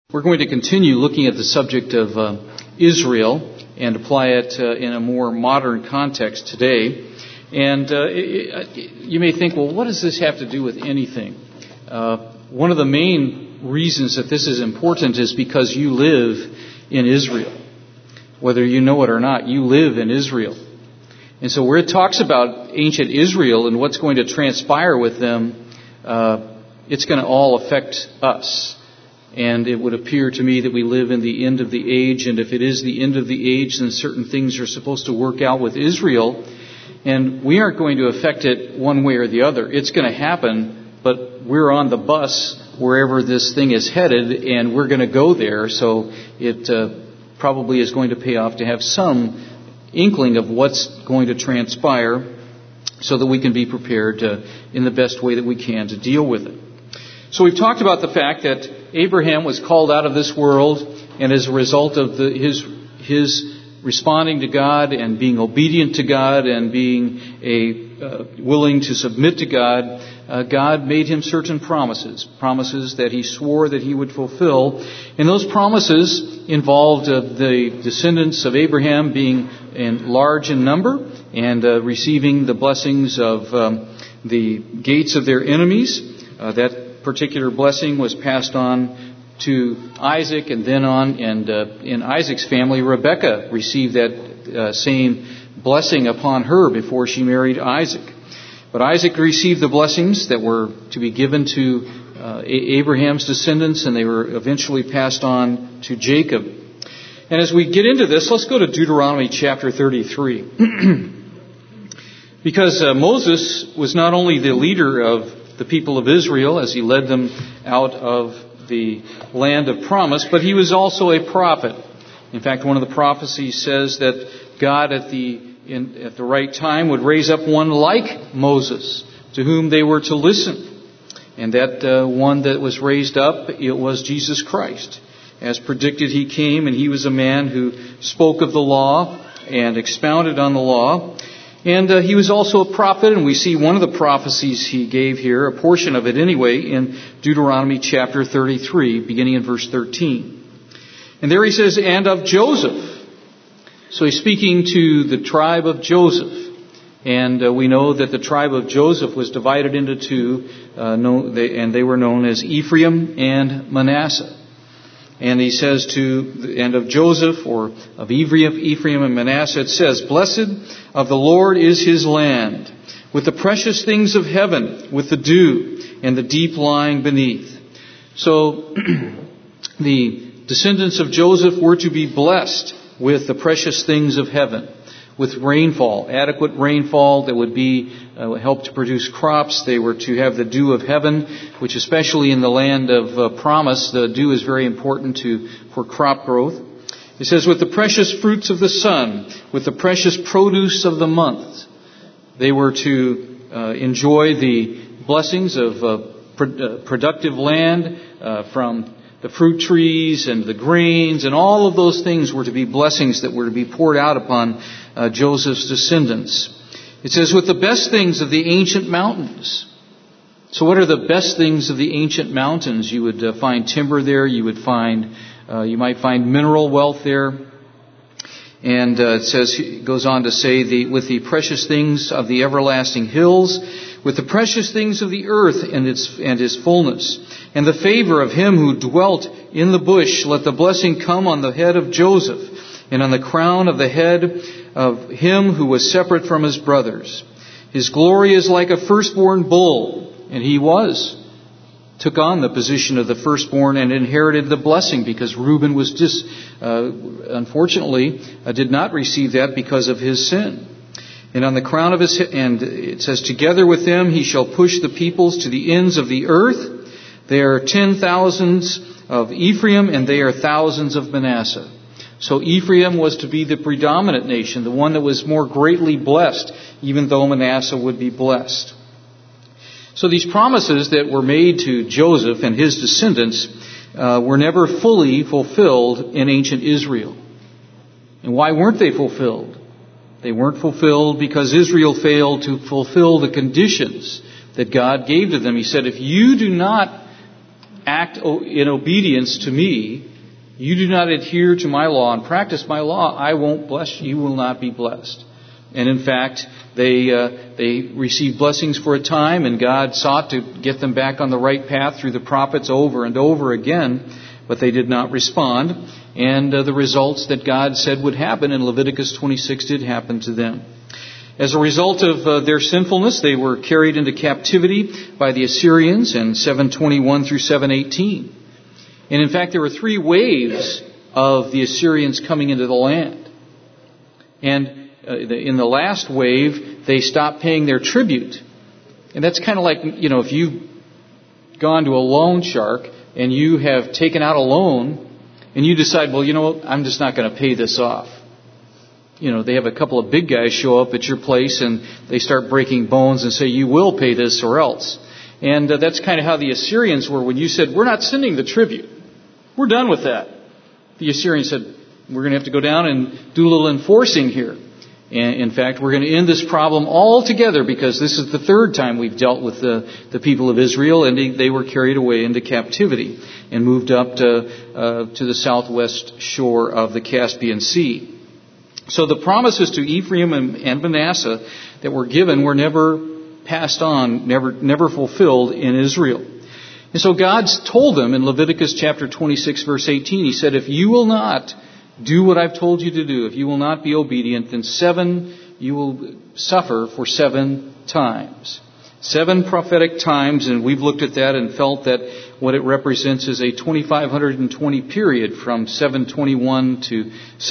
We're going to continue looking at the subject of Israel and apply it in a more modern context today. And you may think, well, what does this have to do with anything? One of the main reasons that this is important is because you live in Israel. Whether you know it or not, you live in Israel. And so where it talks about ancient Israel and what's going to transpire with them, it's going to all affect us. And it would appear to me that we live in the end of the age, and if it is the end of the age, then certain things are supposed to work out with Israel, and we aren't going to affect it one way or the other. It's going to happen, but we're on the bus wherever this thing is headed, and we're going to go there, so it probably is going to pay off to have some inkling of what's going to transpire so that we can be prepared in the best way that we can to deal with it. So we've talked about the fact that Abraham was called out of this world, and as a result of his responding to God and being obedient to God and being willing to submit to God, God made him certain promises that he swore that he would fulfill. And those promises involved the descendants of Abraham being large in number and receiving the blessings of the gates of their enemies. That particular blessing was passed on to Isaac and then on, and in Isaac's family, Rebekah received that same blessing upon her before she married Isaac. But Isaac received the blessings that were to be given to Abraham's descendants, and they were eventually passed on to Jacob. And as we get into this, let's go to Deuteronomy chapter 33. Because Moses was not only the leader of the people of Israel as he led them out of the land of promise, but he was also a prophet. In fact, one of the prophecies says that God at the right time would raise up one like Moses to whom they were to listen. And that one that was raised up, it was Jesus Christ. As predicted, he came, and he was a man who spoke of the law and expounded on the law. And he was also a prophet, and we see one of the prophecies he gave here, a portion of it anyway, in Deuteronomy chapter 33, beginning in verse 13. And there he says, and of Joseph. So he's speaking to the tribe of Joseph. And we know that the tribe of Joseph was divided into two, and they were known as Ephraim and Manasseh. And he says to the end of Joseph, or of Ephraim and Manasseh, it says, blessed of the Lord is his land, with the precious things of heaven, with the dew and the deep lying beneath. So the descendants of Joseph were to be blessed with the precious things of heaven, with rainfall, adequate rainfall that would be help to produce crops. They were to have the dew of heaven, which especially in the land of promise, the dew is very important for crop growth. It says, with the precious fruits of the sun, with the precious produce of the month. They were to enjoy the blessings of productive land from the fruit trees and the grains, and all of those things were to be blessings that were to be poured out upon Joseph's descendants. It says, with the best things of the ancient mountains. So what are the best things of the ancient mountains? You would find timber there. You might find mineral wealth there. And it goes on to say, with the precious things of the everlasting hills, with the precious things of the earth and his fullness, and the favor of him who dwelt in the bush, let the blessing come on the head of Joseph, and on the crown of the head of him who was separate from his brothers. His glory is like a firstborn bull, and he took on the position of the firstborn and inherited the blessing, because Reuben was unfortunately did not receive that because of his sin. And on the crown of his head, and it says, together with them he shall push the peoples to the ends of the earth. They are 10,000s of Ephraim, and they are thousands of Manasseh. So Ephraim was to be the predominant nation, the one that was more greatly blessed, even though Manasseh would be blessed. So these promises that were made to Joseph and his descendants were never fully fulfilled in ancient Israel. And why weren't they fulfilled? They weren't fulfilled because Israel failed to fulfill the conditions that God gave to them. He said, if you do not act in obedience to me, you do not adhere to my law and practice my law, I won't bless you. You will not be blessed. And in fact, they received blessings for a time, and God sought to get them back on the right path through the prophets over and over again, but they did not respond. And the results that God said would happen in Leviticus 26 did happen to them. As a result of their sinfulness, they were carried into captivity by the Assyrians in 721 through 718. And in fact, there were 3 waves of the Assyrians coming into the land. And in the last wave, they stopped paying their tribute. And that's kind of like, if you've gone to a loan shark and you have taken out a loan and you decide, well, I'm just not going to pay this off. They have a couple of big guys show up at your place and they start breaking bones and say, you will pay this or else. And that's kind of how the Assyrians were when you said, we're not sending the tribute. We're done with that. The Assyrians said, we're going to have to go down and do a little enforcing here. And in fact, we're going to end this problem altogether because this is the 3rd time we've dealt with the people of Israel, and they were carried away into captivity and moved up to the southwest shore of the Caspian Sea. So the promises to Ephraim and Manasseh that were given were never passed on, never fulfilled in Israel. And so God's told them in Leviticus chapter 26, verse 18, He said, if you will not do what I've told you to do, if you will not be obedient, then you will suffer for 7 times. 7 prophetic times, and we've looked at that and felt that what it represents is a 2,520 period from 721 to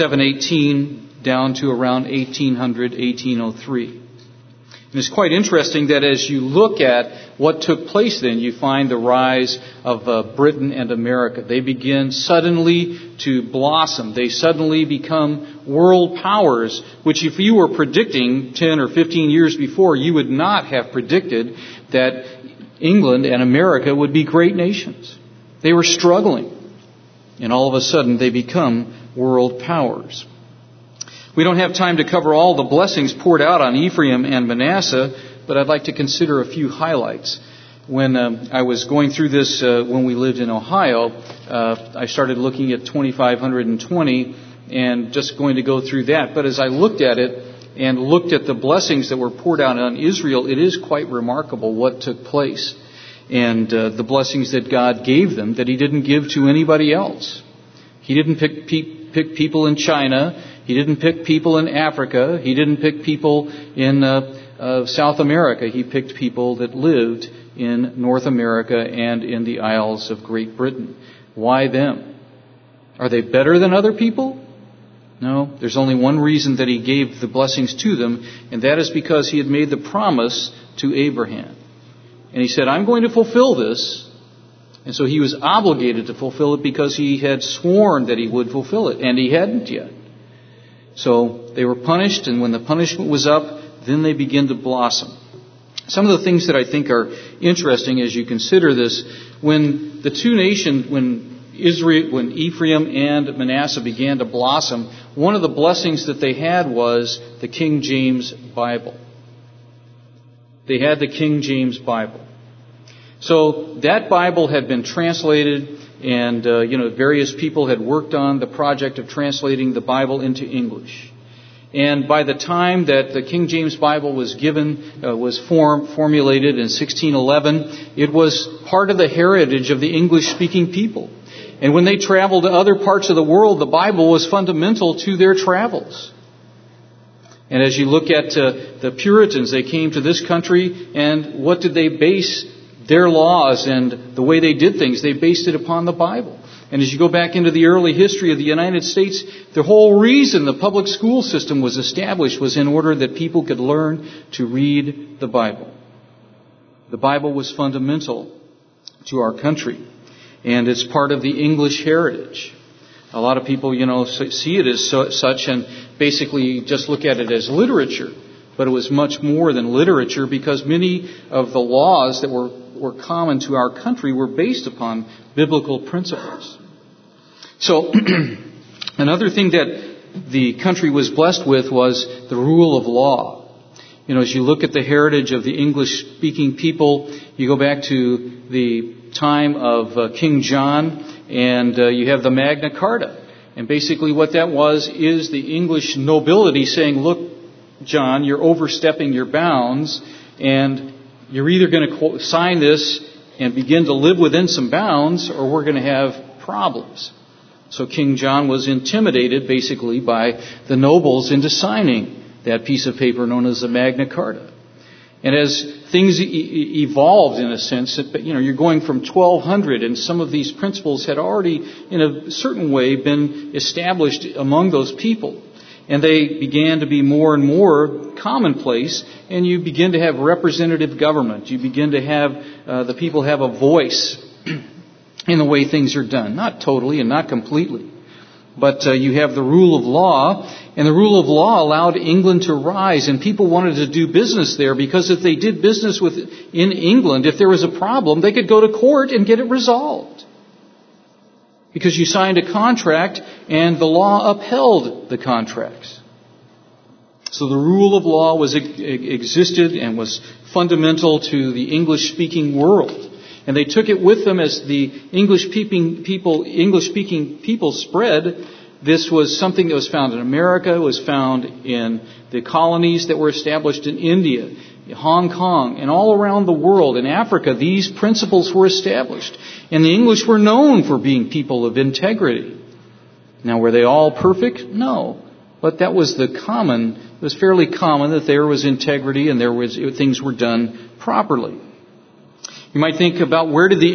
718 down to around 1800, 1803. And it's quite interesting that as you look at what took place then, you find the rise of Britain and America. They begin suddenly to blossom. They suddenly become world powers, which if you were predicting 10 or 15 years before, you would not have predicted that England and America would be great nations. They were struggling. And all of a sudden, they become world powers. We don't have time to cover all the blessings poured out on Ephraim and Manasseh, but I'd like to consider a few highlights. When I was going through this when we lived in Ohio, I started looking at 2,520 and just going to go through that. But as I looked at it and looked at the blessings that were poured out on Israel, it is quite remarkable what took place. And the blessings that God gave them that He didn't give to anybody else. He didn't pick people in China. He didn't pick people in Africa. He didn't pick people in South America. He picked people that lived in North America and in the Isles of Great Britain. Why them? Are they better than other people? No. There's only one reason that He gave the blessings to them, and that is because He had made the promise to Abraham. And He said, I'm going to fulfill this. And so He was obligated to fulfill it because He had sworn that He would fulfill it, and He hadn't yet. So they were punished, and when the punishment was up, then they begin to blossom. Some of the things that I think are interesting as you consider this, when the two nations, when Ephraim and Manasseh began to blossom, one of the blessings that they had was the King James Bible. They had the King James Bible. So that Bible had been translated, and various people had worked on the project of translating the Bible into English. And by the time that the King James Bible was formulated in 1611, it was part of the heritage of the English-speaking people. And when they traveled to other parts of the world, the Bible was fundamental to their travels. And as you look at the Puritans, they came to this country, and what did they base their laws and the way they did things? They based it upon the Bible. And as you go back into the early history of the United States, the whole reason the public school system was established was in order that people could learn to read the Bible. The Bible was fundamental to our country, and it's part of the English heritage. A lot of people, see it as such and basically just look at it as literature. But it was much more than literature, because many of the laws that were common to our country were based upon biblical principles. So another thing that the country was blessed with was the rule of law. As you look at the heritage of the English-speaking people, you go back to the time of King John, and you have the Magna Carta. And basically what that was is the English nobility saying, look, John, you're overstepping your bounds, and you're either going to sign this and begin to live within some bounds, or we're going to have problems. So King John was intimidated basically by the nobles into signing that piece of paper known as the Magna Carta. And as things evolved in a sense, you're going from 1200, and some of these principles had already in a certain way been established among those people. And they began to be more and more commonplace, and you begin to have representative government. You begin to have the people have a voice in the way things are done. Not totally and not completely. But you have the rule of law, and the rule of law allowed England to rise, and people wanted to do business there because if they did business in England, if there was a problem, they could go to court and get it resolved. Because you signed a contract and the law upheld the contracts. So the rule of law existed and was fundamental to the English-speaking world. And they took it with them as the English-speaking people spread. This was something that was found in America, was found in the colonies that were established in India, Hong Kong, and all around the world. In Africa, these principles were established. And the English were known for being people of integrity. Now, were they all perfect? No. But that was it was fairly common that there was integrity and things were done properly. You might think about where did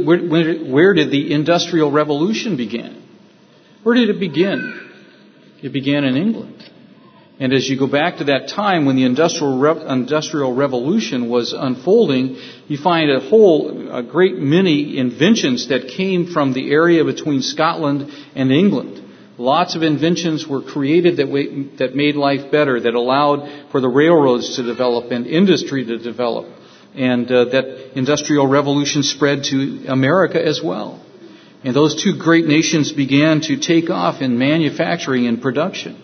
the Industrial Revolution begin? Where did it begin? It began in England. And as you go back to that time when the Industrial Revolution was unfolding, you find a great many inventions that came from the area between Scotland and England. Lots of inventions were created that made life better, that allowed for the railroads to develop and industry to develop. And that Industrial Revolution spread to America as well. And those two great nations began to take off in manufacturing and production.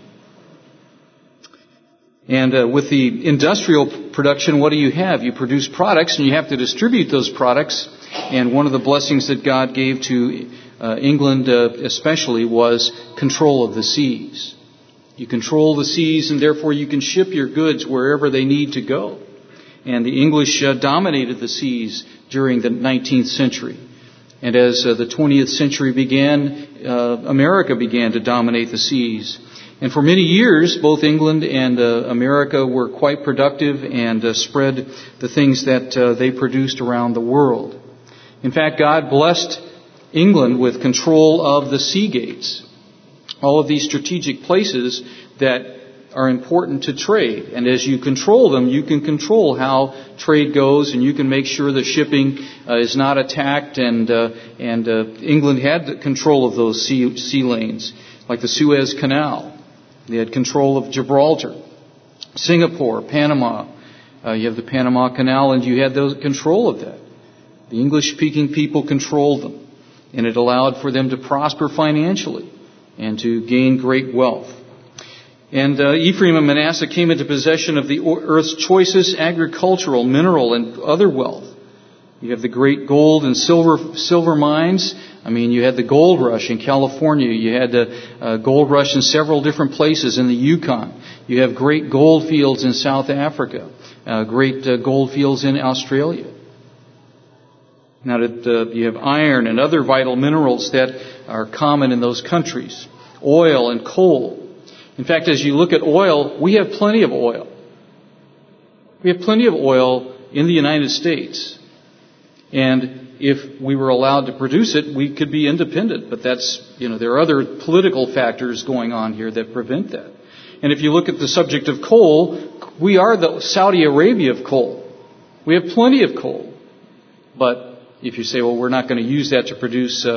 And with the industrial production, what do you have? You produce products and you have to distribute those products. And one of the blessings that God gave to England especially was control of the seas. You control the seas and therefore you can ship your goods wherever they need to go. And the English dominated the seas during the 19th century. And as the 20th century began, America began to dominate the seas. And for many years, both England and America were quite productive and spread the things that they produced around the world. In fact, God blessed England with control of the sea gates, all of these strategic places that are important to trade. And as you control them, you can control how trade goes, and you can make sure the shipping is not attacked. And England had control of those sea lanes, like the Suez Canal. They had control of Gibraltar, Singapore, Panama. You have the Panama Canal, and you had control of that. The English-speaking people controlled them, and it allowed for them to prosper financially and to gain great wealth. And Ephraim and Manasseh came into possession of the earth's choicest agricultural, mineral, and other wealth. You have the great gold and silver mines. I mean, you had the gold rush in California. You had the gold rush in several different places in the Yukon. You have great gold fields in South Africa, great gold fields in Australia. Now that you have iron and other vital minerals that are common in those countries, oil and coal. In fact, as you look at oil, we have plenty of oil. We have plenty of oil in the United States. And if we were allowed to produce it, we could be independent. But there are other political factors going on here that prevent that. And if you look at the subject of coal, we are the Saudi Arabia of coal. We have plenty of coal. But if you say, well, we're not going to use that to produce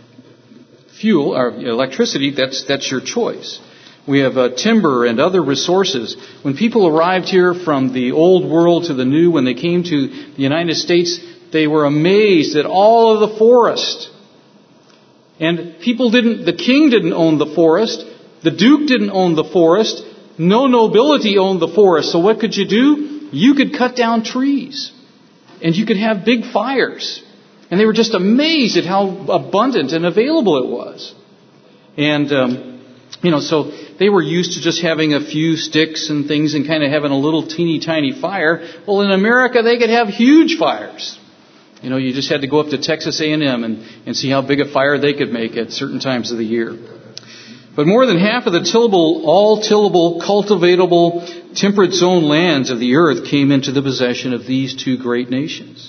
fuel or electricity, that's your choice. We have timber and other resources. When people arrived here from the old world to the new, when they came to the United States, they were amazed at all of the forest. And the king didn't own the forest. The duke didn't own the forest. No nobility owned the forest. So what could you do? You could cut down trees. And you could have big fires. And they were just amazed at how abundant and available it was. And, so they were used to just having a few sticks and things and kind of having a little teeny tiny fire. Well, in America, they could have huge fires. You just had to go up to Texas A&M and see how big a fire they could make at certain times of the year. But more than half of the all tillable, cultivatable, temperate zone lands of the earth came into the possession of these two great nations.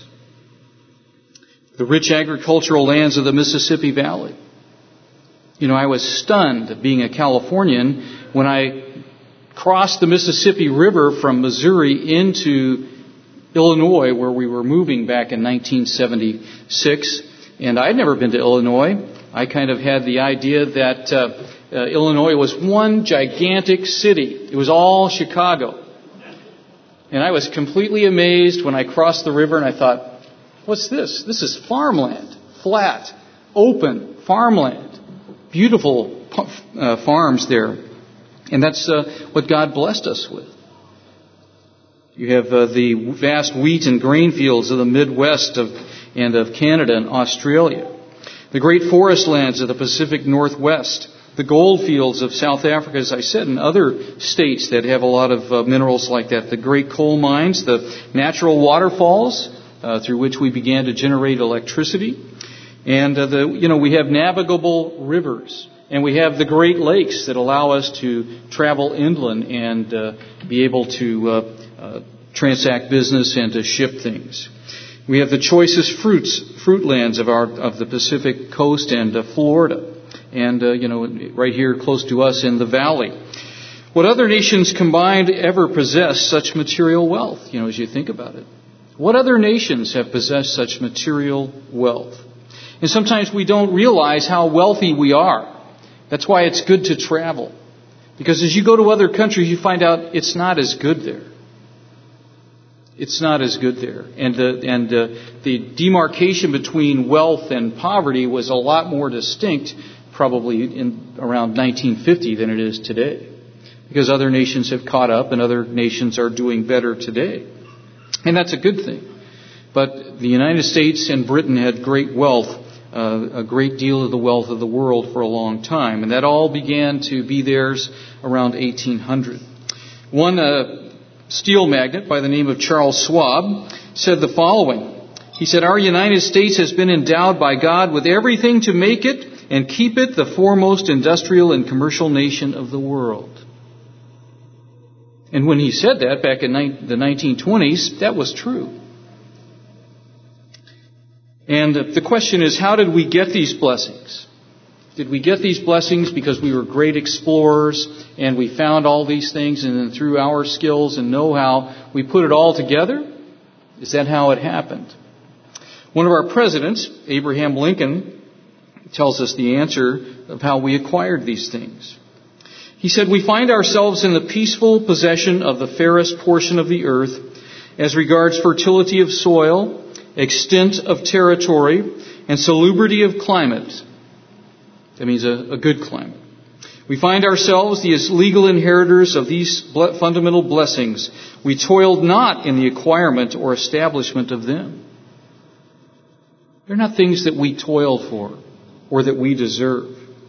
The rich agricultural lands of the Mississippi Valley. I was stunned, being a Californian, when I crossed the Mississippi River from Missouri into Illinois, where we were moving back in 1976. And I'd never been to Illinois. I kind of had the idea that Illinois was one gigantic city. It was all Chicago. And I was completely amazed when I crossed the river and I thought, what's this? This is farmland. Flat, open farmland. Beautiful farms there. And that's what God blessed us with. You have the vast wheat and grain fields of the Midwest and of Canada and Australia. The great forest lands of the Pacific Northwest. The gold fields of South Africa, as I said, and other states that have a lot of minerals like that. The great coal mines, the natural waterfalls through which we began to generate electricity. And we have navigable rivers. And we have the Great Lakes that allow us to travel inland and be able to transact business and to ship things. We have the choicest fruit lands of the Pacific coast and Florida. And, right here close to us in the valley. What other nations combined ever possess such material wealth, as you think about it? What other nations have possessed such material wealth? And sometimes we don't realize how wealthy we are. That's why it's good to travel. Because as you go to other countries, you find out it's not as good there. It's not as good there. And the demarcation between wealth and poverty was a lot more distinct probably in around 1950 than it is today. Because other nations have caught up and other nations are doing better today. And that's a good thing. But the United States and Britain had great wealth, a great deal of the wealth of the world for a long time. And that all began to be theirs around 1800. One steel magnate by the name of Charles Schwab said the following. He said, "Our United States has been endowed by God with everything to make it and keep it the foremost industrial and commercial nation of the world." And when he said that back in the 1920s, that was true. And the question is, how did we get these blessings? Did we get these blessings because we were great explorers and we found all these things and then through our skills and know-how we put it all together? Is that how it happened? One of our presidents, Abraham Lincoln, tells us the answer of how we acquired these things. He said, "We find ourselves in the peaceful possession of the fairest portion of the earth as regards fertility of soil, extent of territory, and salubrity of climate." That means a good climate. "We find ourselves the legal inheritors of these fundamental blessings. We toiled not in the acquirement or establishment of them." They're not things that we toil for or that we deserve.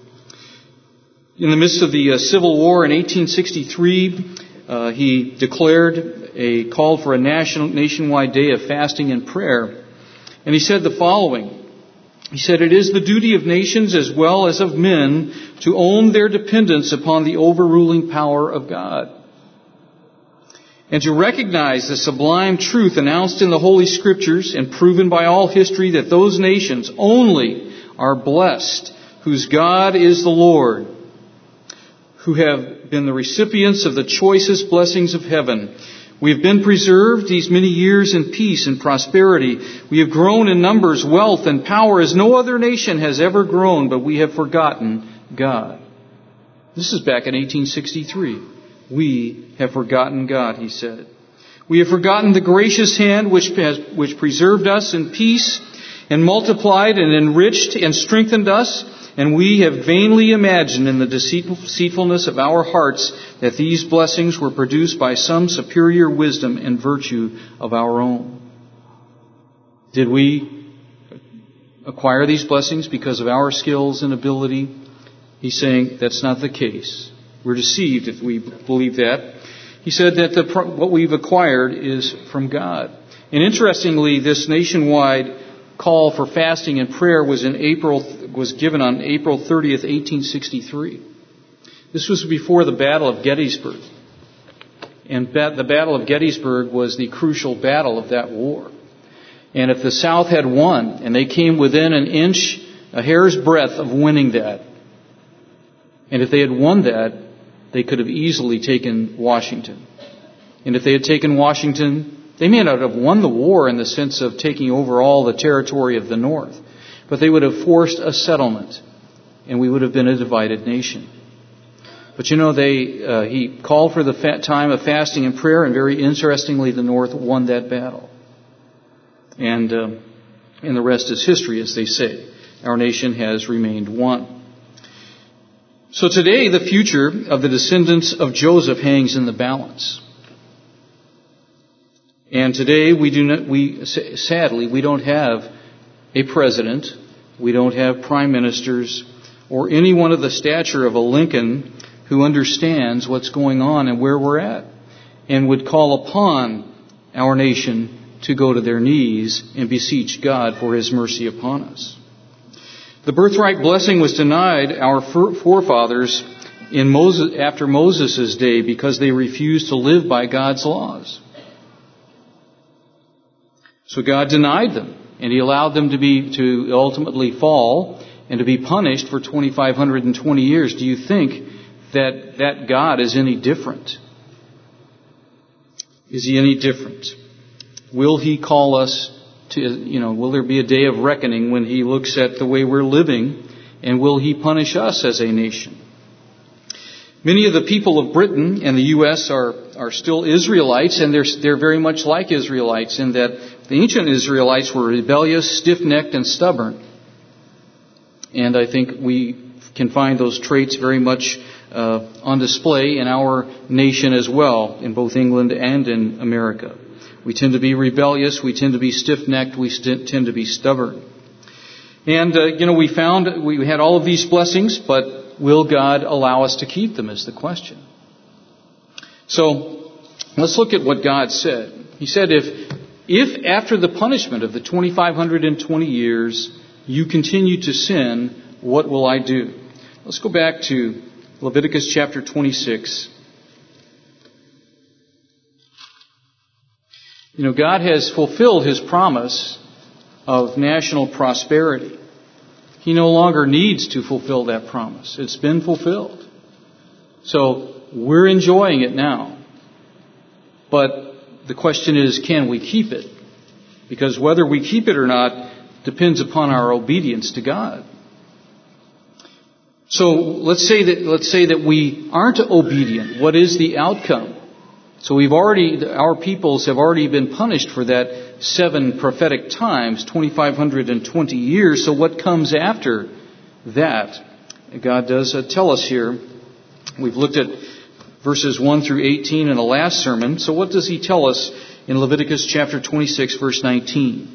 In the midst of the Civil War in 1863, he called for a nationwide day of fasting and prayer. And he said the following. He said, "It is the duty of nations as well as of men to own their dependence upon the overruling power of God, and to recognize the sublime truth announced in the Holy Scriptures and proven by all history that those nations only are blessed whose God is the Lord, who have been the recipients of the choicest blessings of heaven. We have been preserved these many years in peace and prosperity. We have grown in numbers, wealth, and power as no other nation has ever grown, but we have forgotten God." This is back in 1863. We have forgotten God, he said. "We have forgotten the gracious hand which preserved us in peace and multiplied and enriched and strengthened us. And we have vainly imagined in the deceitfulness of our hearts that these blessings were produced by some superior wisdom and virtue of our own." Did we acquire these blessings because of our skills and ability. He's saying that's not the case. We're deceived if we believe that. He said that what we've acquired is from God. And interestingly, this nationwide call for fasting and prayer was given on April 30th, 1863. This was before the Battle of Gettysburg. And the Battle of Gettysburg was the crucial battle of that war. And if the South had won, and they came within a hair's breadth of winning that, and if they had won that, they could have easily taken Washington. And if they had taken Washington, they may not have won the war in the sense of taking over all the territory of the North, but they would have forced a settlement, and we would have been a divided nation. But he called for the time of fasting and prayer, and very interestingly, the North won that battle. And the rest is history, as they say. Our nation has remained one. So today, the future of the descendants of Joseph hangs in the balance. And today, sadly, we don't have a president, we don't have prime ministers, or anyone of the stature of a Lincoln who understands what's going on and where we're at, and would call upon our nation to go to their knees and beseech God for His mercy upon us. The birthright blessing was denied our forefathers after Moses' day because they refused to live by God's laws. So God denied them, and He allowed them to ultimately fall and to be punished for 2,520 years. Do you think that God is any different? Is He any different? Will He call us to, will there be a day of reckoning when He looks at the way we're living, and will He punish us as a nation? Many of the people of Britain and the U.S. are still Israelites, and they're very much like Israelites in that the ancient Israelites were rebellious, stiff-necked, and stubborn. And I think we can find those traits very much on display in our nation as well, in both England and in America. We tend to be rebellious, we tend to be stiff-necked, we tend to be stubborn. And, we had all of these blessings, but will God allow us to keep them is the question. So, let's look at what God said. He said, if after the punishment of the 2,520 years you continue to sin, what will I do? Let's go back to Leviticus chapter 26. God has fulfilled His promise of national prosperity. He no longer needs to fulfill that promise. It's been fulfilled. So we're enjoying it now. But the question is, can we keep it? Because whether we keep it or not depends upon our obedience to God. So let's say that we aren't obedient. What is the outcome? So our peoples have already been punished for that 7 prophetic times, 2,520 years. So what comes after that? God does tell us here. We've looked at verses 1 through 18 in the last sermon. So what does He tell us in Leviticus chapter 26, verse 19?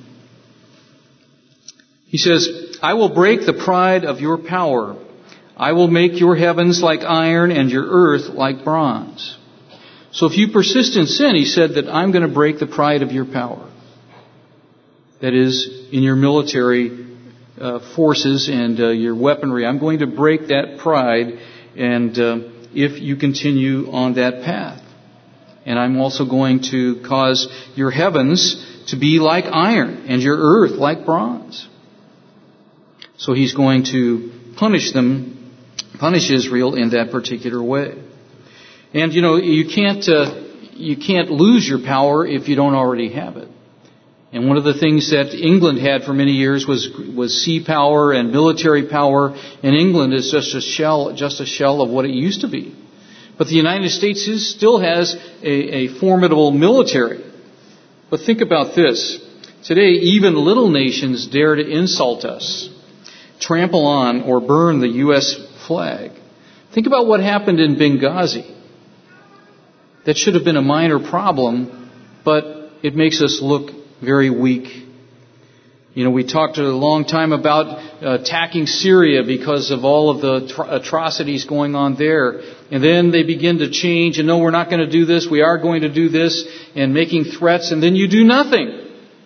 He says, I will break the pride of your power. I will make your heavens like iron and your earth like bronze. So if you persist in sin, He said that I'm going to break the pride of your power. That is, in your military forces and your weaponry. I'm going to break that pride, and if you continue on that path. And I'm also going to cause your heavens to be like iron and your earth like bronze. So He's going to punish Israel in that particular way. And you can't lose your power if you don't already have it. And one of the things that England had for many years was sea power and military power. And England is just a shell of what it used to be. But the United States still has a formidable military. But think about this. Today, even little nations dare to insult us, trample on or burn the U.S. flag. Think about what happened in Benghazi. That should have been a minor problem, but it makes us look very weak. We talked a long time about attacking Syria because of all of the atrocities going on there. And then they begin to change, and no, we're not going to do this, we are going to do this, and making threats, and then you do nothing.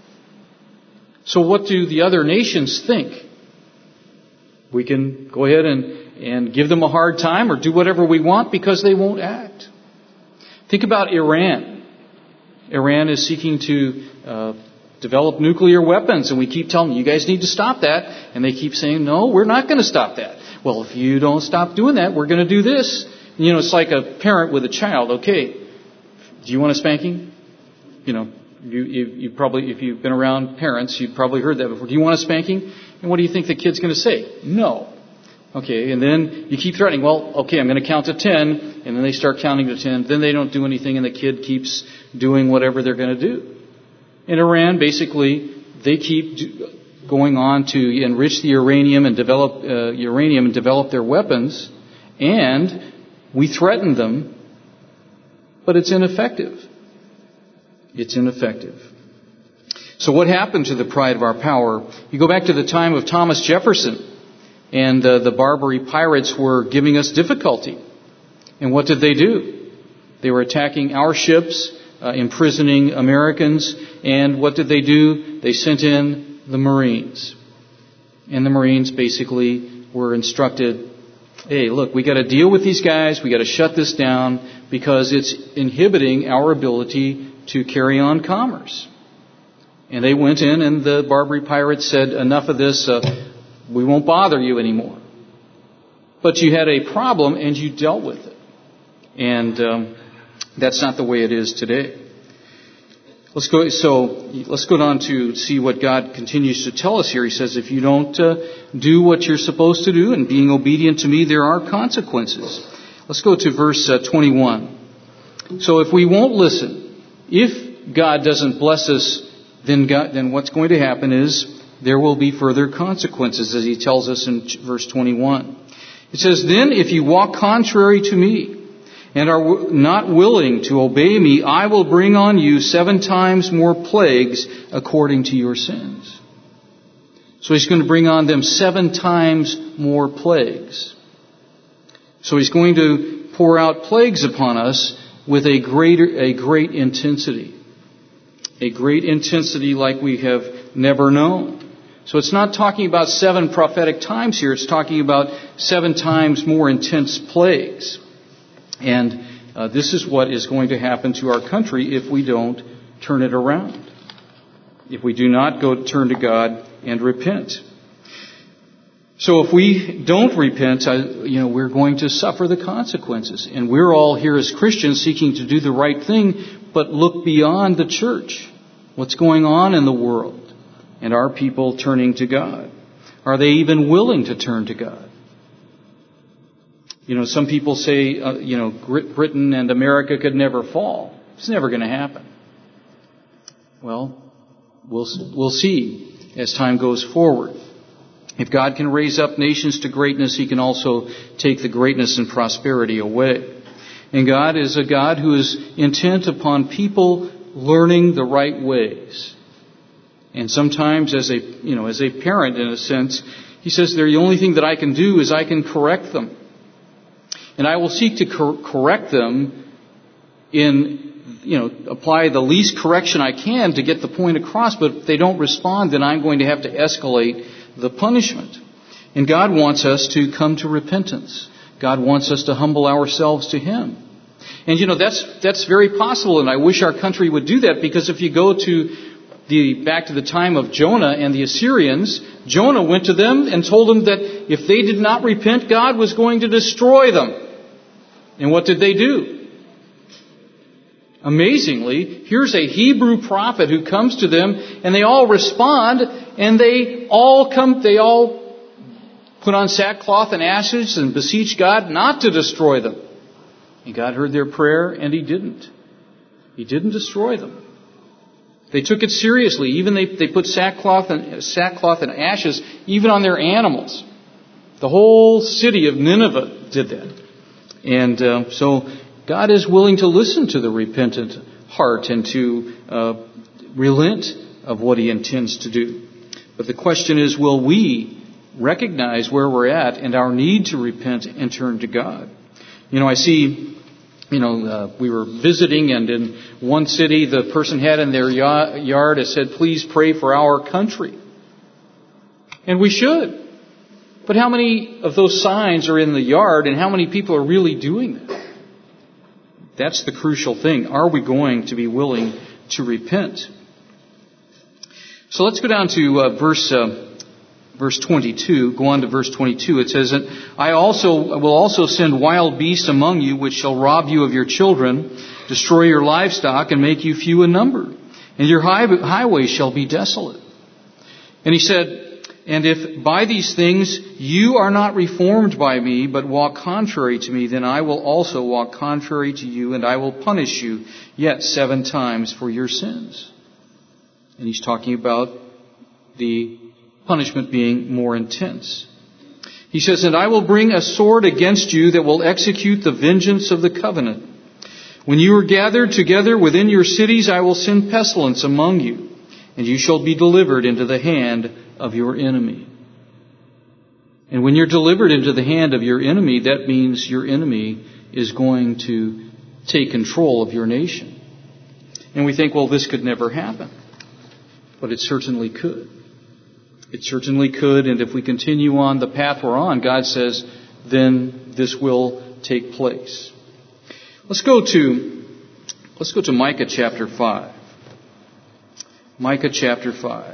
So what do the other nations think? We can go ahead and give them a hard time or do whatever we want because they won't act. Think about Iran. Iran is seeking to develop nuclear weapons, and we keep telling them, you guys need to stop that. And they keep saying, no, we're not going to stop that. Well, if you don't stop doing that, we're going to do this. It's like a parent with a child. Okay, do you want a spanking? You probably, if you've been around parents, you've probably heard that before. Do you want a spanking? And what do you think the kid's going to say? No. Okay, and then you keep threatening. Well, okay, I'm going to count to 10, and then they start counting to 10. Then they don't do anything, and the kid keeps doing whatever they're going to do. In Iran, basically, they keep going on to enrich the uranium and develop their weapons, and we threaten them, but it's ineffective. It's ineffective. So what happened to the pride of our power? You go back to the time of Thomas Jefferson, and the Barbary pirates were giving us difficulty. And what did they do? They were attacking our ships, imprisoning Americans, and what did they do? They sent in the Marines. And the Marines basically were instructed, hey, look, we got to deal with these guys, we got to shut this down because it's inhibiting our ability to carry on commerce. And they went in, and the Barbary pirates said, enough of this, we won't bother you anymore. But you had a problem, and you dealt with it. And that's not the way it is today. Let's go on to see what God continues to tell us here. He says, if you don't do what you're supposed to do, and being obedient to me, there are consequences. Let's go to verse 21. So if we won't listen, if God doesn't bless us, then what's going to happen is there will be further consequences, as he tells us in verse 21. It says, then if you walk contrary to me and are not willing to obey me, I will bring on you 7 times more plagues according to your sins. So he's going to bring on them 7 times more plagues. So he's going to pour out plagues upon us with a great intensity. A great intensity like we have never known. So it's not talking about 7 prophetic times here. It's talking about 7 times more intense plagues. And this is what is going to happen to our country if we don't turn it around. If we do not turn to God and repent. So if we don't repent, we're going to suffer the consequences. And we're all here as Christians seeking to do the right thing, but look beyond the church. What's going on in the world? And are people turning to God? Are they even willing to turn to God? Some people say, Britain and America could never fall. It's never going to happen. Well, we'll see as time goes forward. If God can raise up nations to greatness, He can also take the greatness and prosperity away. And God is a God who is intent upon people learning the right ways. And sometimes as a parent, in a sense, He says, the only thing that I can do is I can correct them. And I will seek to correct them apply the least correction I can to get the point across. But if they don't respond, then I'm going to have to escalate the punishment. And God wants us to come to repentance. God wants us to humble ourselves to Him. And that's very possible, and I wish our country would do that, because if you go back to the time of Jonah and the Assyrians, Jonah went to them and told them that if they did not repent, God was going to destroy them. And what did they do? Amazingly, here's a Hebrew prophet who comes to them, and they all respond, and they all put on sackcloth and ashes and beseech God not to destroy them. And God heard their prayer, and He didn't. He didn't destroy them. They took it seriously. Even they put sackcloth and ashes even on their animals. The whole city of Nineveh did that. And so God is willing to listen to the repentant heart and to relent of what He intends to do. But the question is, will we recognize where we're at and our need to repent and turn to God? I see, we were visiting, and in one city, the person had in their yard, it said, "Please pray for our country." And we should. But how many of those signs are in the yard, and how many people are really doing that? That's the crucial thing. Are we going to be willing to repent? So let's go down to verse 22. Go on to verse 22. It says, "I will also send wild beasts among you, which shall rob you of your children, destroy your livestock, and make you few in number. And your highways shall be desolate." And he said, "And if by these things you are not reformed by me, but walk contrary to me, then I will also walk contrary to you, and I will punish you yet 7 times for your sins." And he's talking about the punishment being more intense. He says, "And I will bring a sword against you that will execute the vengeance of the covenant. When you are gathered together within your cities, I will send pestilence among you, and you shall be delivered into the hand of your enemy." And when you're delivered into the hand of your enemy, that means your enemy is going to take control of your nation. And we think, well, this could never happen. But it certainly could. It certainly could, and if we continue on the path we're on, God says, then this will take place. Let's go to Micah chapter 5. Micah chapter 5.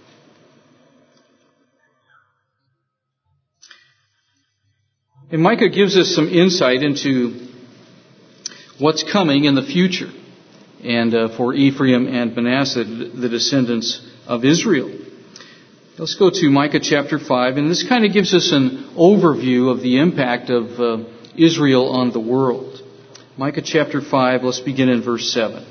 And Micah gives us some insight into what's coming in the future, and for Ephraim and Manasseh, the descendants of Israel. Let's go to Micah chapter 5, and this kind of gives us an overview of the impact of Israel on the world. Micah chapter 5, let's begin in verse 7.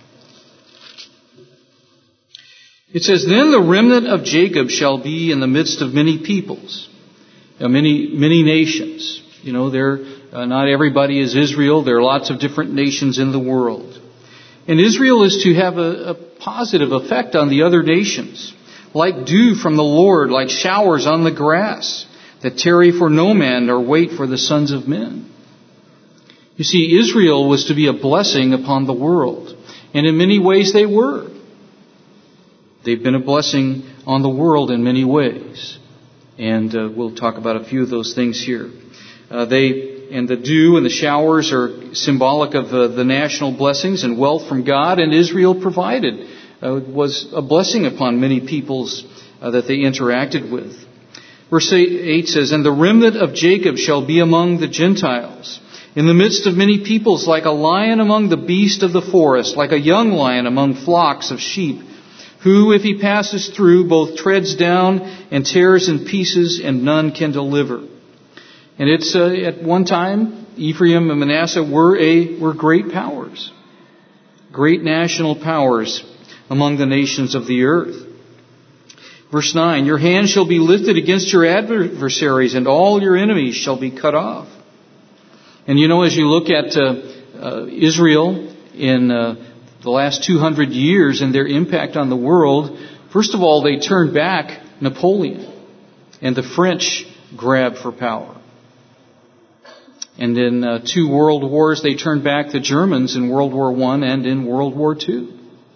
It says, "Then the remnant of Jacob shall be in the midst of many peoples," many nations. Not everybody is Israel. There are lots of different nations in the world. And Israel is to have a positive effect on the other nations. Like dew from the Lord, like showers on the grass, that tarry for no man, nor wait for the sons of men. You see, Israel was to be a blessing upon the world. And in many ways they were. They've been a blessing on the world in many ways. And we'll talk about a few of those things here. The dew and the showers are symbolic of the national blessings and wealth from God, and Israel provided was a blessing upon many peoples that they interacted with. Verse 8 says, "And the remnant of Jacob shall be among the Gentiles, in the midst of many peoples, like a lion among the beasts of the forest, like a young lion among flocks of sheep, who, if he passes through, both treads down and tears in pieces, and none can deliver." And it's at one time, Ephraim and Manasseh were great powers, great national powers among the nations of the earth. Verse 9, "Your hand shall be lifted against your adversaries, and all your enemies shall be cut off." And as you look at Israel in the last 200 years and their impact on the world, first of all, they turned back Napoleon, and the French grabbed for power. And in 2 world wars, they turned back the Germans in World War I and in World War II.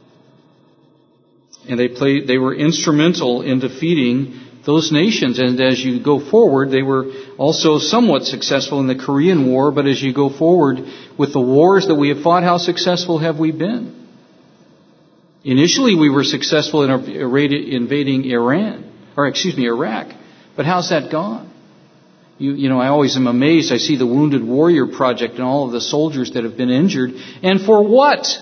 And they were instrumental in defeating those nations. And as you go forward, they were also somewhat successful in the Korean War. But as you go forward with the wars that we have fought, how successful have we been? Initially, we were successful in invading Iraq. But how's that gone? I always am amazed. I see the Wounded Warrior Project and all of the soldiers that have been injured. And for what?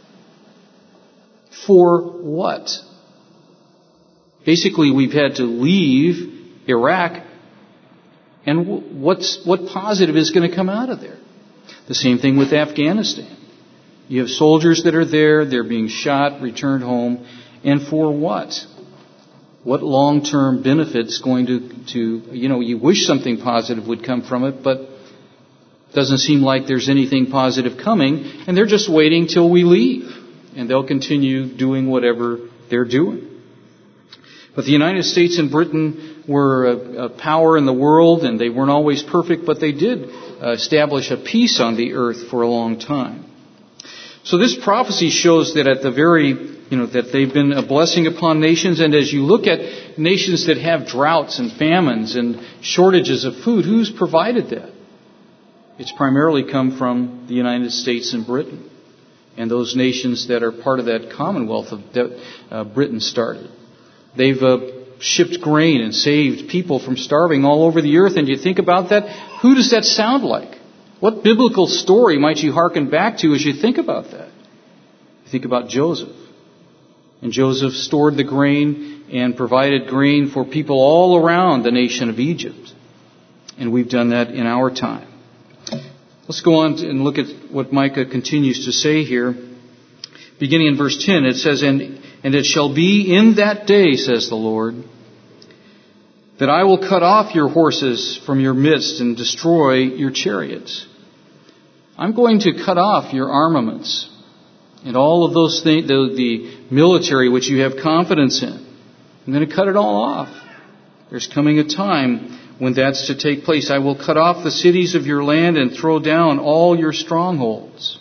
For what? Basically, we've had to leave Iraq. And what positive is going to come out of there? The same thing with Afghanistan. You have soldiers that are there. They're being shot, returned home. And for what? What long-term benefits going to you wish something positive would come from it, but it doesn't seem like there's anything positive coming, and they're just waiting till we leave, and they'll continue doing whatever they're doing. But the United States and Britain were a power in the world, and they weren't always perfect, but they did establish a peace on the earth for a long time. So this prophecy shows that at the very, that they've been a blessing upon nations. And as you look at nations that have droughts and famines and shortages of food, who's provided that? It's primarily come from the United States and Britain and those nations that are part of that commonwealth that Britain started. They've shipped grain and saved people from starving all over the earth. And you think about that, who does that sound like? What biblical story might you hearken back to as you think about that? You think about Joseph. And Joseph stored the grain and provided grain for people all around the nation of Egypt. And we've done that in our time. Let's go on and look at what Micah continues to say here. Beginning in verse 10, it says, And it shall be in that day, says the Lord, that I will cut off your horses from your midst and destroy your chariots. I'm going to cut off your armaments and all of those things, the military which you have confidence in. I'm going to cut it all off. There's coming a time when that's to take place. I will cut off the cities of your land and throw down all your strongholds.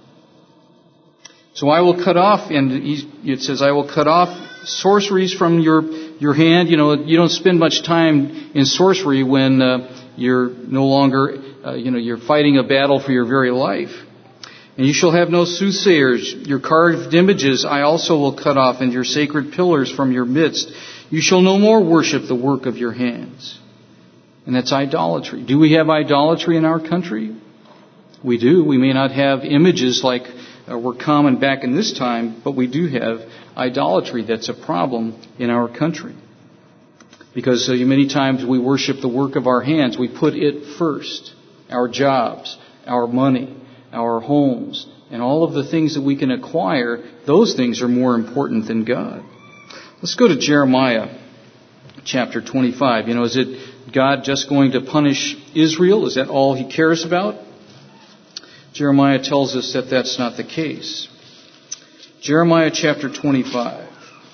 So I will cut off, and it says, I will cut off sorceries from your hand. You don't spend much time in sorcery when you're no longer, you're fighting a battle for your very life. And you shall have no soothsayers. Your carved images I also will cut off, and your sacred pillars from your midst. You shall no more worship the work of your hands. And that's idolatry. Do we have idolatry in our country? We do. We may not have images like were common back in this time, but we do have idolatry that's a problem in our country. Because many times we worship the work of our hands. We put it first. Our jobs, our money, our homes, and all of the things that we can acquire, those things are more important than God. Let's go to Jeremiah chapter 25. Is it God just going to punish Israel? Is that all He cares about? Jeremiah tells us that that's not the case. Jeremiah chapter 25.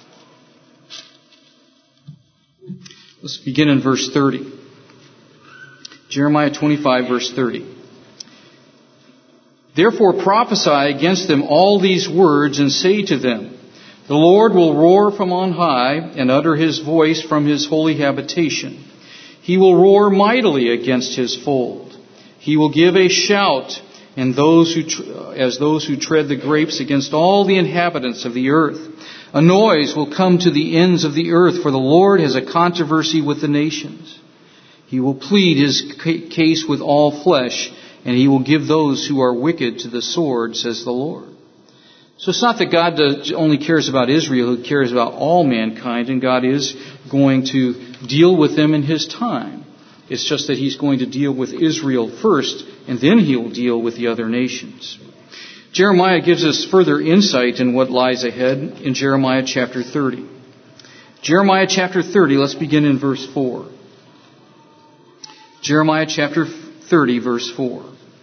Let's begin in verse 30. Jeremiah 25, verse 30. Therefore prophesy against them all these words and say to them, The Lord will roar from on high and utter His voice from His holy habitation. He will roar mightily against His fold. He will give a shout as those who tread the grapes against all the inhabitants of the earth. A noise will come to the ends of the earth, for the Lord has a controversy with the nations. He will plead His case with all flesh, and He will give those who are wicked to the sword, says the Lord. So it's not that God only cares about Israel, He cares about all mankind, and God is going to deal with them in His time. It's just that He's going to deal with Israel first, and then He will deal with the other nations. Jeremiah gives us further insight in what lies ahead in Jeremiah chapter 30. Jeremiah chapter 30, let's begin in verse 4. Jeremiah chapter 30, verse 4.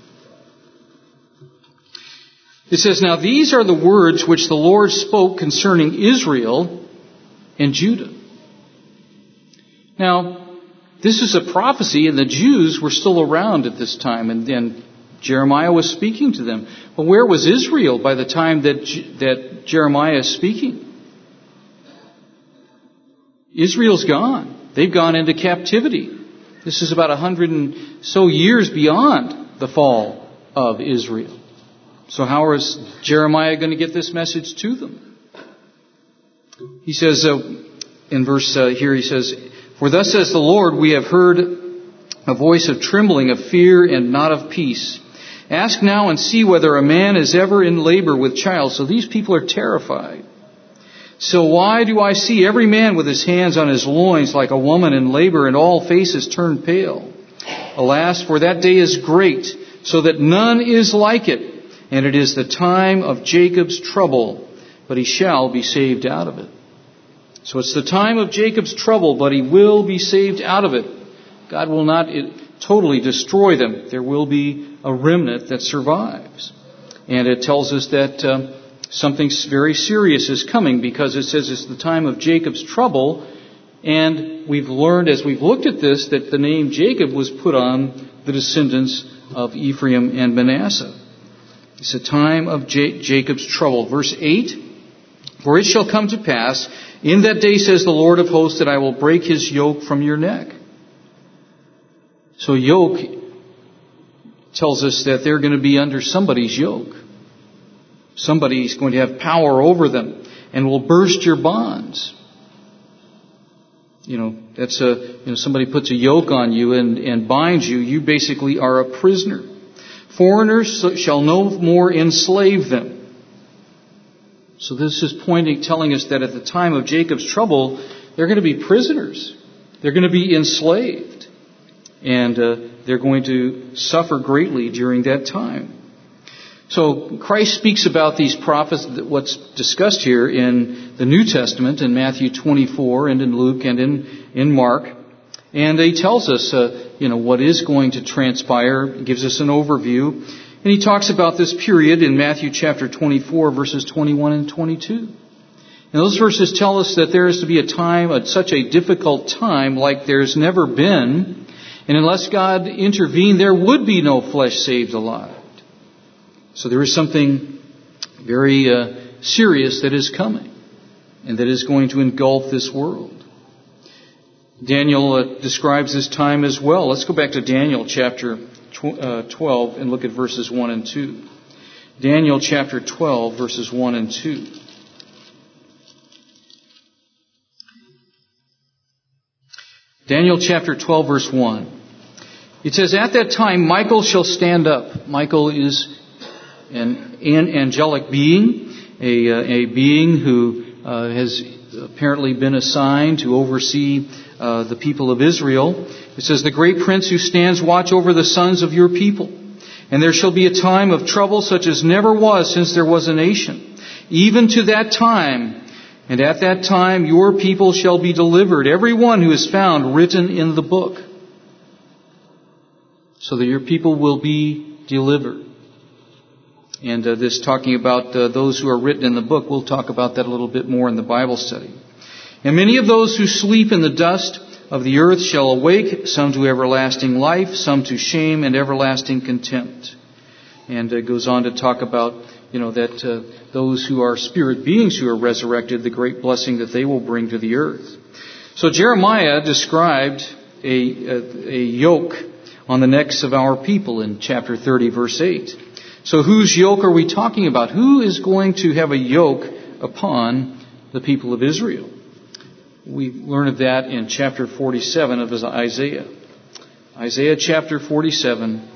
It says, Now these are the words which the Lord spoke concerning Israel and Judah. Now, this is a prophecy, and the Jews were still around at this time, and Jeremiah was speaking to them. But where was Israel by the time that Jeremiah is speaking? Israel's gone. They've gone into captivity. This is about 100 and so years beyond the fall of Israel. So how is Jeremiah going to get this message to them? He says, in verse here, he says, For thus says the Lord, we have heard a voice of trembling, of fear, and not of peace. Ask now and see whether a man is ever in labor with child. So these people are terrified. So why do I see every man with his hands on his loins like a woman in labor, and all faces turned pale? Alas, for that day is great, so that none is like it. And it is the time of Jacob's trouble, but he shall be saved out of it. So it's the time of Jacob's trouble, but he will be saved out of it. God will not totally destroy them. There will be a remnant that survives. And it tells us that something very serious is coming, because it says it's the time of Jacob's trouble, And we've learned as we've looked at this that the name Jacob was put on the descendants of Ephraim and Manasseh. It's a time of Jacob's trouble. Verse 8, for it shall come to pass, in that day, says the Lord of hosts, that I will break his yoke from your neck. So yoke tells us that they're going to be under somebody's yoke. Somebody's going to have power over them and will burst your bonds. That's somebody puts a yoke on you and binds you. You basically are a prisoner. Foreigners shall no more enslave them. So this is telling us that at the time of Jacob's trouble, they're going to be prisoners. They're going to be enslaved. And they're going to suffer greatly during that time. So Christ speaks about these prophets, what's discussed here in the New Testament, in Matthew 24 and in Luke and in Mark. And he tells us, what is going to transpire, gives us an overview. And he talks about this period in Matthew chapter 24, verses 21 and 22. And those verses tell us that there is to be a time, such a difficult time like there's never been. And unless God intervened, there would be no flesh saved alive. So there is something very serious that is coming and that is going to engulf this world. Daniel describes this time as well. Let's go back to Daniel chapter 12 and look at verses 1 and 2. Daniel chapter 12, verses 1 and 2. Daniel chapter 12, verse 1. It says, at that time Michael shall stand up. Michael is an angelic being, a being who has apparently been assigned to oversee the people of Israel. It says, the great prince who stands watch over the sons of your people. And there shall be a time of trouble such as never was since there was a nation, even to that time. And at that time your people shall be delivered, every one who is found written in the book. So that your people will be delivered. And this talking about those who are written in the book, we'll talk about that a little bit more in the Bible study. And many of those who sleep in the dust of the earth shall awake, some to everlasting life, some to shame and everlasting contempt. And it goes on to talk about, that those who are spirit beings who are resurrected, the great blessing that they will bring to the earth. So Jeremiah described a yoke on the necks of our people in chapter 30, verse 8. So whose yoke are we talking about? Who is going to have a yoke upon the people of Israel? We learn of that in chapter 47 of Isaiah. Isaiah chapter 47.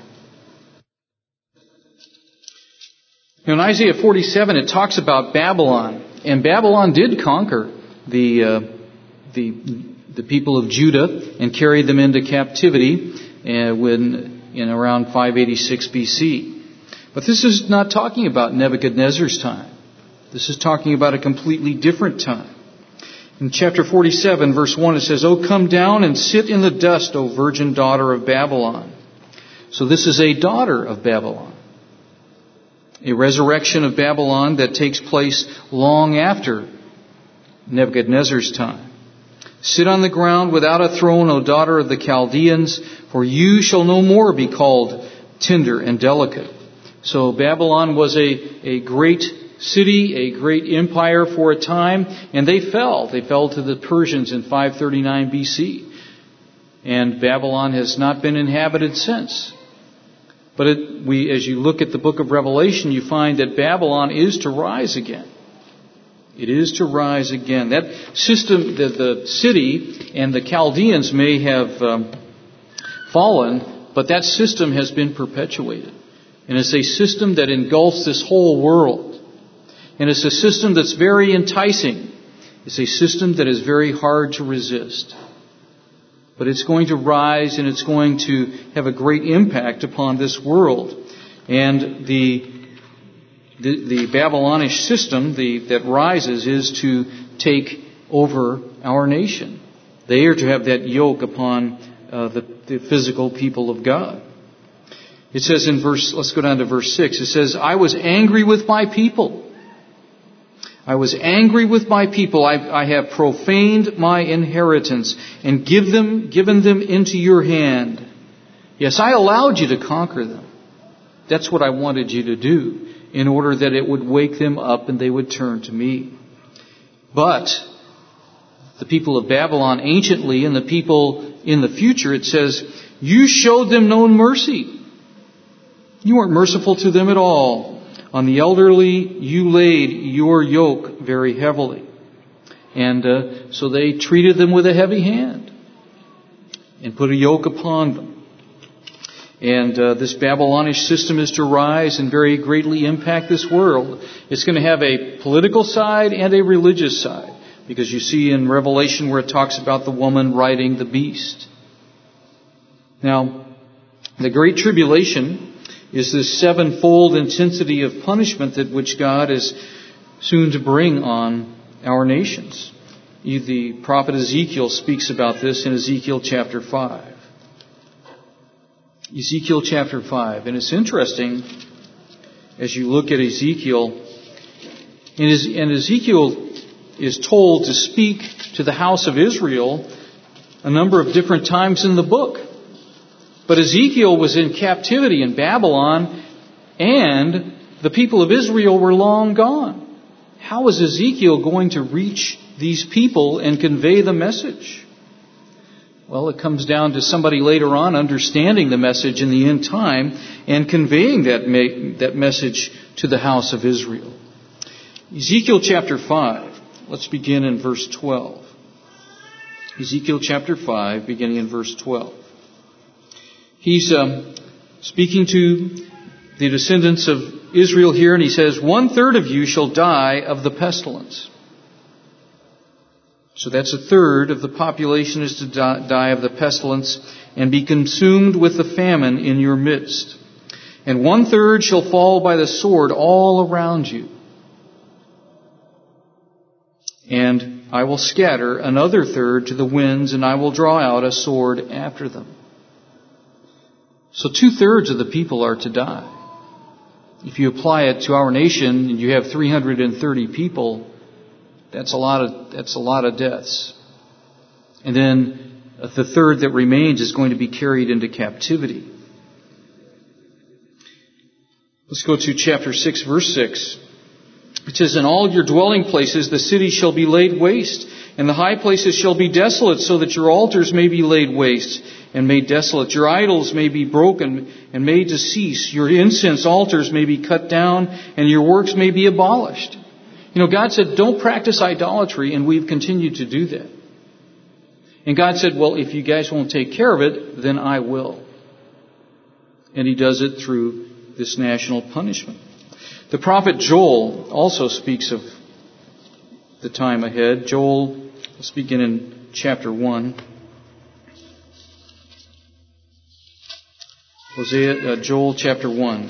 In Isaiah 47 it talks about Babylon. And Babylon did conquer the people of Judah and carried them into captivity in around 586 BC. But this is not talking about Nebuchadnezzar's time. This is talking about a completely different time. In chapter 47, verse 1, it says, O come down and sit in the dust, O virgin daughter of Babylon. So this is a daughter of Babylon. A resurrection of Babylon that takes place long after Nebuchadnezzar's time. Sit on the ground without a throne, O daughter of the Chaldeans, for you shall no more be called tender and delicate. So Babylon was a great city, a great empire for a time, and they fell. They fell to the Persians in 539 BC. And Babylon has not been inhabited since. But as you look at the book of Revelation, you find that Babylon is to rise again. It is to rise again. That system, the city and the Chaldeans may have fallen, but that system has been perpetuated. And it's a system that engulfs this whole world. And it's a system that's very enticing. It's a system that is very hard to resist. But it's going to rise and it's going to have a great impact upon this world. And the Babylonish system that rises is to take over our nation. They are to have that yoke upon the physical people of God. It says let's go down to verse 6. It says, I was angry with my people. I was angry with my people. I have profaned my inheritance and given them into your hand. Yes, I allowed you to conquer them. That's what I wanted you to do, in order that it would wake them up and they would turn to me. But the people of Babylon anciently and the people in the future, it says, you showed them no mercy. You weren't merciful to them at all. On the elderly, you laid your yoke very heavily. And so they treated them with a heavy hand and put a yoke upon them. And this Babylonish system is to rise and very greatly impact this world. It's going to have a political side and a religious side. Because you see in Revelation where it talks about the woman riding the beast. Now, the Great Tribulation is this sevenfold intensity of punishment that which God is soon to bring on our nations. The prophet Ezekiel speaks about this in Ezekiel chapter 5. Ezekiel chapter 5. And it's interesting as you look at Ezekiel. And Ezekiel is told to speak to the house of Israel a number of different times in the book. But Ezekiel was in captivity in Babylon, and the people of Israel were long gone. How is Ezekiel going to reach these people and convey the message? Well, it comes down to somebody later on understanding the message in the end time and conveying that message to the house of Israel. Ezekiel chapter 5, let's begin in verse 12. Ezekiel chapter 5, beginning in verse 12. He's speaking to the descendants of Israel here, and he says, 1/3 of you shall die of the pestilence. So that's 1/3 of the population is to die of the pestilence and be consumed with the famine in your midst. And 1/3 shall fall by the sword all around you. And I will scatter another 1/3 to the winds, and I will draw out a sword after them. So 2/3 of the people are to die. If you apply it to our nation and you have 330 people, that's a lot of deaths. And then the 1/3 that remains is going to be carried into captivity. Let's go to chapter 6, verse 6. It says, in all your dwelling places the city shall be laid waste, and the high places shall be desolate, so that your altars may be laid waste and made desolate. Your idols may be broken and made to cease. Your incense altars may be cut down, and your works may be abolished. You know, God said, don't practice idolatry, and we've continued to do that. And God said, well, if you guys won't take care of it, then I will. And He does it through this national punishment. The prophet Joel also speaks of the time ahead. Joel, let's begin in chapter 1. Joel chapter 1.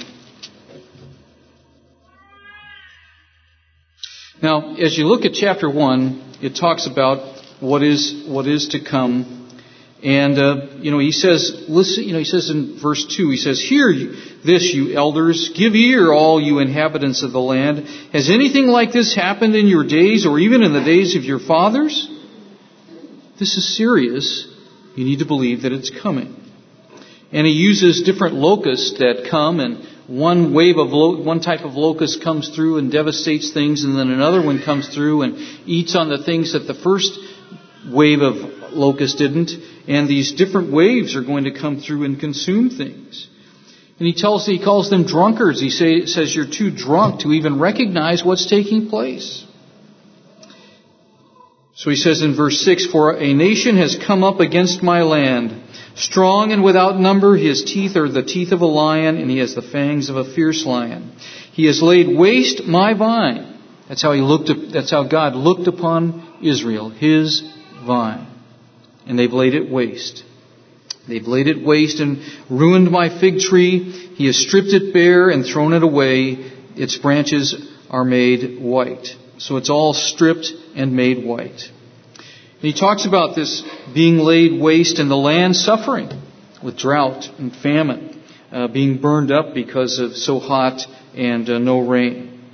Now, as you look at chapter 1, it talks about what is to come. And, he says, listen, he says in verse 2, he says, hear this, you elders, give ear, all you inhabitants of the land. Has anything like this happened in your days, or even in the days of your fathers? This is serious. You need to believe that it's coming. And he uses different locusts that come, and one type of locust comes through and devastates things, and then another one comes through and eats on the things that the first wave of locusts didn't. And these different waves are going to come through and consume things. And he calls them drunkards. He says you're too drunk to even recognize what's taking place. So he says in verse 6, for a nation has come up against my land, strong and without number. His teeth are the teeth of a lion, and he has the fangs of a fierce lion. He has laid waste my vine. That's how God looked upon Israel, His vine. And they've laid it waste. They've laid it waste and ruined my fig tree. He has stripped it bare and thrown it away. Its branches are made white. So it's all stripped and made white. And he talks about this being laid waste and the land suffering with drought and famine, being burned up because of so hot and no rain.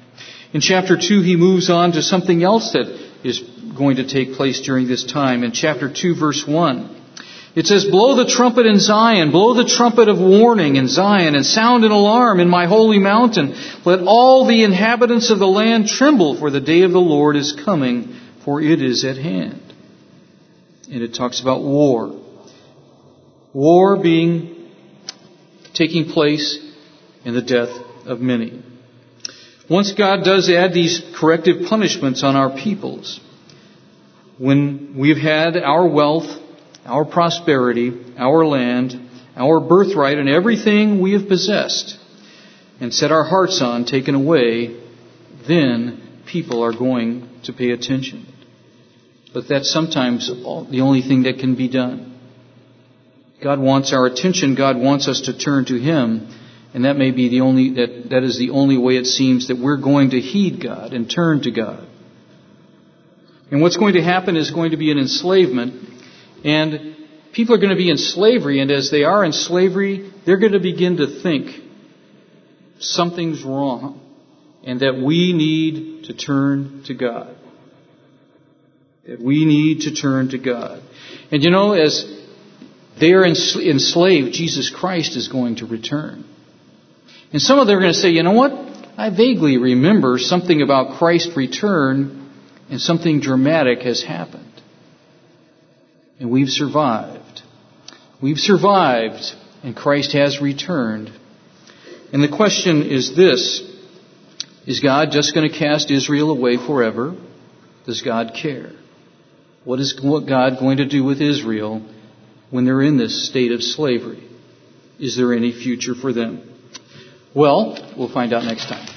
In chapter 2, he moves on to something else that is going to take place during this time. In chapter 2, verse 1, it says, "Blow the trumpet in Zion, blow the trumpet of warning in Zion, and sound an alarm in my holy mountain. Let all the inhabitants of the land tremble, for the day of the Lord is coming, for it is at hand." And it talks about war. War taking place in the death of many. Once God does add these corrective punishments on our peoples, when we've had our wealth, our prosperity, our land, our birthright, and everything we have possessed and set our hearts on taken away, then people are going to pay attention. But that's sometimes the only thing that can be done. God wants our attention. God wants us to turn to Him. And that may be that is the only way it seems that we're going to heed God and turn to God. And what's going to happen is going to be an enslavement. And people are going to be in slavery. And as they are in slavery, they're going to begin to think something's wrong and that we need to turn to God. That we need to turn to God. And you know, as they are enslaved, Jesus Christ is going to return. And some of them are going to say, you know what? I vaguely remember something about Christ's return and something dramatic has happened. And we've survived. We've survived and Christ has returned. And the question is this: is God just going to cast Israel away forever? Does God care? What is God going to do with Israel when they're in this state of slavery? Is there any future for them? Well, we'll find out next time.